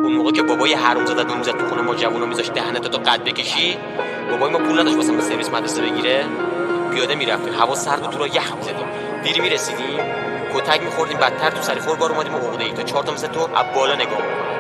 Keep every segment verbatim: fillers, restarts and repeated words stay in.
اون موقع که بابای حرومزاده دون میزد تو خونه ما جوونا میذاشت دهنتو تا قد بکشی، بابای ما پول نداشت واسه سرویس مدرسه بگیره، پیاده میرفتیم، هوا سرد بود، تو را یخ میزدیم، دیری میرسیدیم کتک میخوردیم، بدتر تو سری خور بار اومدیم عقده ای تا چهار تا مثل تو از بالا نگاه میکنن.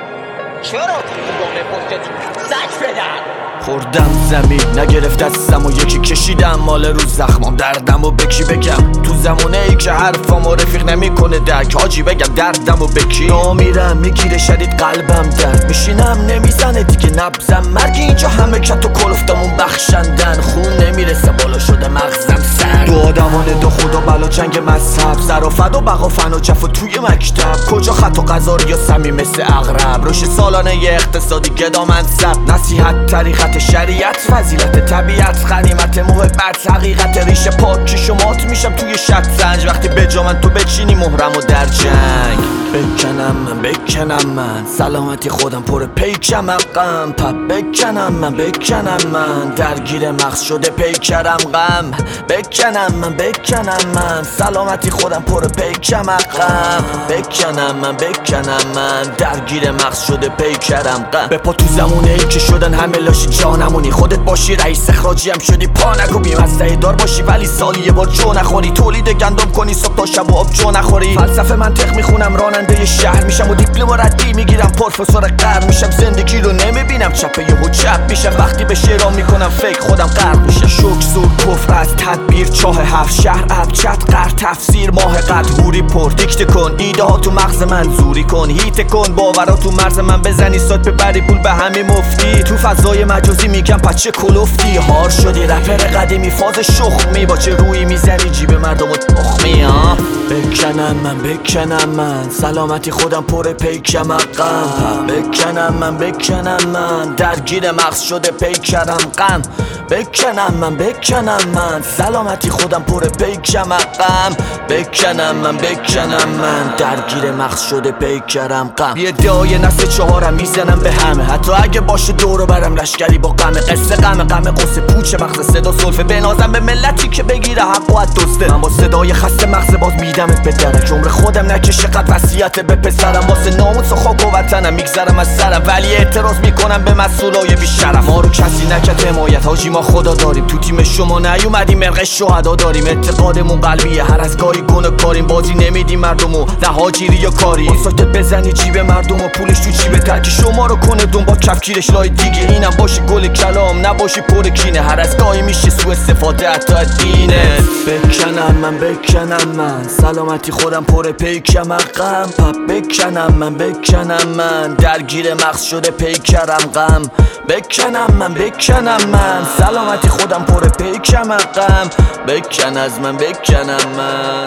چرا تو گامه پشت زک بدن؟ خوردم زمین نگرفت دستم و یکی کشیدم مال رو زخمام، دردم و بکی بگم تو زمونه ای که حرفامو رفیق نمیکنه درک، حاجی بگم دردم و بکی نامیرم میگیره شدید قلبم درد میشینم نمیزنه دیگه نبزم، مرگ اینجا همه کت و کلفتمون بخشندن، خون نمیرسه بالا شده مغزم سر، دو آدمانه دو خدا بلا جنگ مذهب، زرافت و بقا فن و جف و توی مکتب، کجا خط و قذاری یا سمی مثل اغرب، روش سالانه ی اقتصادی گدا منصب، نصیحت طریقت شریعت فضیلت طبیعت غنیمت محبت حقیقت ریشه پاکی شمات میشم توی شطرنج، وقتی به جا من تو بچینی مهرم و در جنگ بکنم من بکنم من سلامتی خودم پر پیکم غم پپ بکنم من بکنم من درگیر مغز شده پیکرم غم بکنم من بکنم من سلامتی خودم پر پیکم غم بکنم من بکنم من درگیر مغز شده پیکرم غم بپا تو زمونه ای که شدن همه لاشی جانمونی، خودت باشی رئیس اخراجی هم شدی پا نگو بی‌مزه دار باشی ولی سالی یه بار جو نخوری، تولید گندم کنی صبح تا شب و آب جو نخوری، فلسفه منطق میخونم راننده شهر میشم و دیپلم ردی میگیرم پروفسور قرن میشم، زندگی رو نمیبینم چپه یهو چپ میشم، وقتی به شعرام میکنم فکر خودم غرق میشم، شوک زور کفر از تدبیر چاه هفت شهر اب چت قر تفسیر ماه قد هوری پر دیکته کن ایده ها تو مغز من زوری کن هیت کن باورا تو مرز من بزنی سات ببری پول به همه مفتی، تو فضای مجازی میگم پچه کلوفتی هار شدی رپر قدیمی فاز شخمی با چه روی میزنی جیب مردم و تخمی ها بکنم من بکنم من سلامتی خودم پر پیکم غم بکنم من بکنم من درگیر مغز شده پیکرم غم بکنم من بکنم من سلامتی خودم پر پیکم غم بکنم من بکنم من درگیر مغز شده پیکرم غم یه دای نسل چهارم میزنم به همه، حتی اگه باشه دورو برم لشکری با غم قصه غم غم قصه پوچه مغز صدا سلفه بنازم به ملتی که بگیره حق و دسته، من با صدای خسته مغز باز میدمت به درک، عمر خودم نکشه قد وصیت به پسرم، واسه ناموس و خاک و وطنم میگذرم از سرم، ولی اعتراض میکنم به مسئولای بیشرف، ما رو کسی نکرد حمایت حاجی ما خدا داریم، تو تیم شما نیومدیم مرغ شهدا داریم، اعتقادمون قلبیه هر از گاهی گونه کاریم، بازی نمیدیم مردمو نه هاجری یا کاری، اون سایت بزنی جیب مردم و پولش تو جیب ترک شما رو کنه دون با کفگیرش لای دیگه، اینم باشی گل کلام نباشی پر کینه، هر از گاهی میشه سوء استفاده حتی دینه بکنم من بکنم من سلامتی خودم پر پیکم غم پپ بکنم من بکنم من درگیر مغز شده پیکرم غم بکنم من بکنم من سلامتی خودم پر پیکم غم بکن از من بکنم من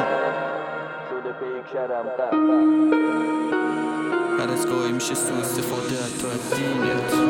شده پیکرم غم هر از گاهی میشه سوء استفاده حتی دینت